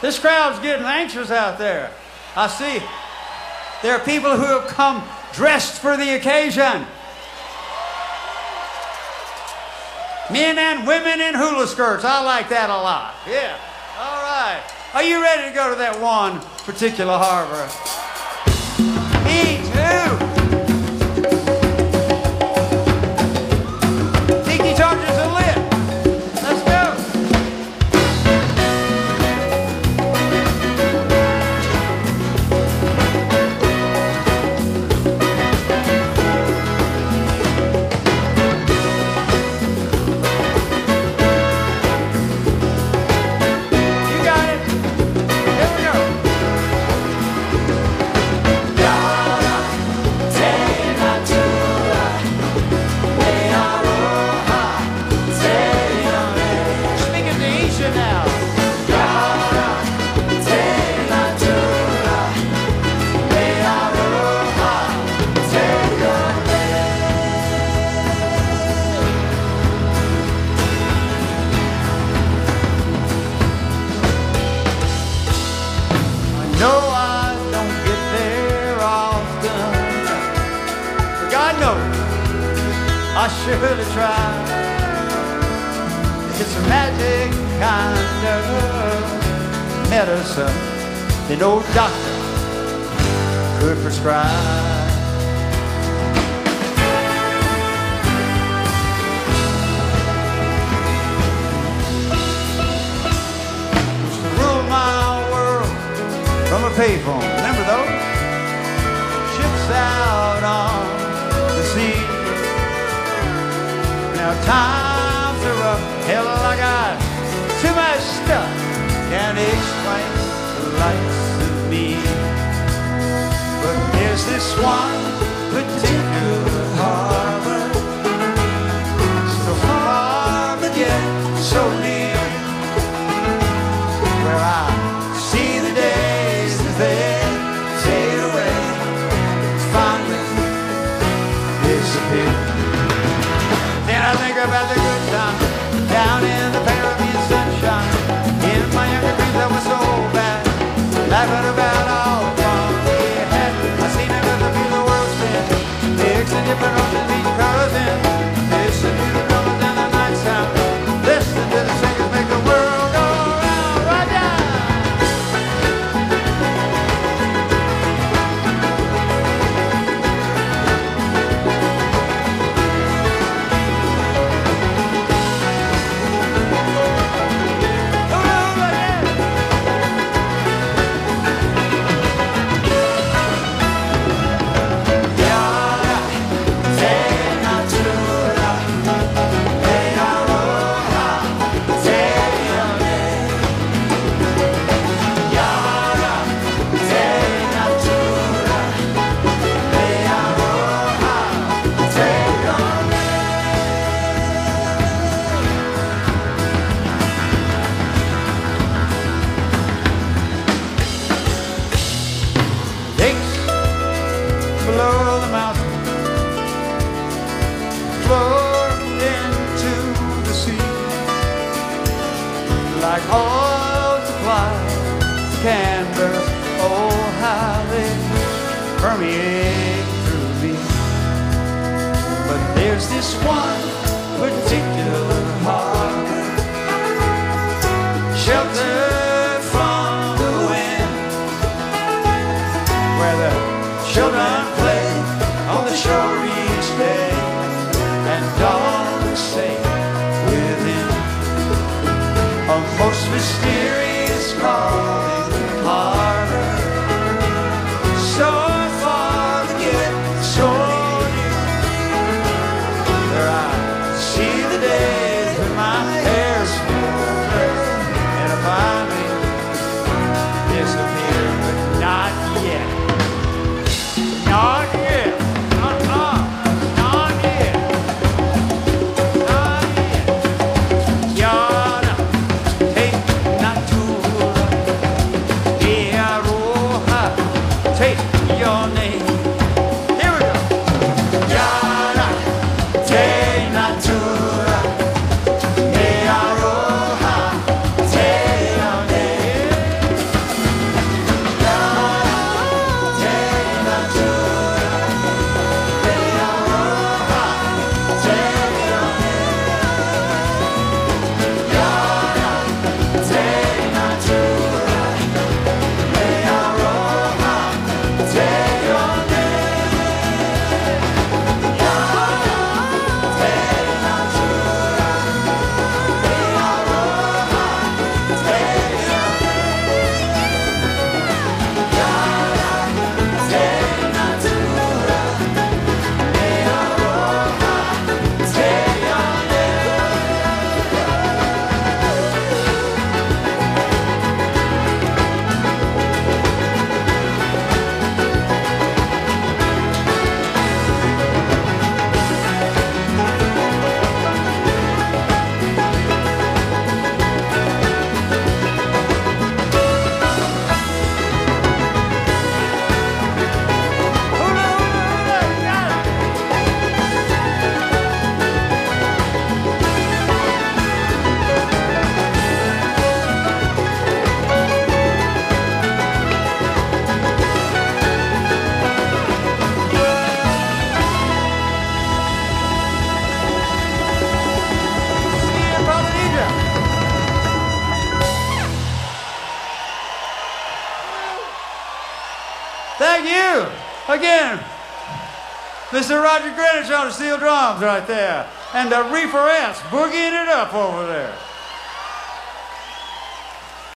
This crowd's getting anxious out there. I see. There are people who have come dressed for the occasion. Men and women in hula skirts. I like that a lot. Yeah. All right. Are you ready to go to that one particular harbor? Me too. Tiki torches are lit. Let's go. You got it. Here we go. Speaking Tahitian now. I know I don't get there often, but God knows I should have tried. It's a magic kind of medicine that no doctor could prescribe. Used to rule my world from a payphone. Remember those? Ships out on the sea. Now times are rough. Hell, I got too much stuff. Can't explain the likes of me. But there's this one particular harbor, so far but yet so near, where I see the days as they fade away, finally disappear. Then I think about the good times down in the Caribbean sunshine. In my younger dreams I was so bad, laughing about all the fun we had. I seen it as I feel the world spin, mixing different oceans, each colors in. Listen to the drummers and the night sound, listen to the singers make the world go round. Right down. Lakes below the mountain flow into the sea like oil supplies can burst. Oh, how they permeate through me. But there's this one particular harbor, sheltered from the wind, where the children play on the shore each day, and dogs say within a most mysterious calling harbor, so far to get so near, where I see the days when my hair's smoother and I finally disappear, but not yet. Not yet. Not yet. Not yet. Yana, take natura, Thank you. Again, Mr. Roger Greenwich on the steel drums right there. And the Reeferettes boogieing it up over there.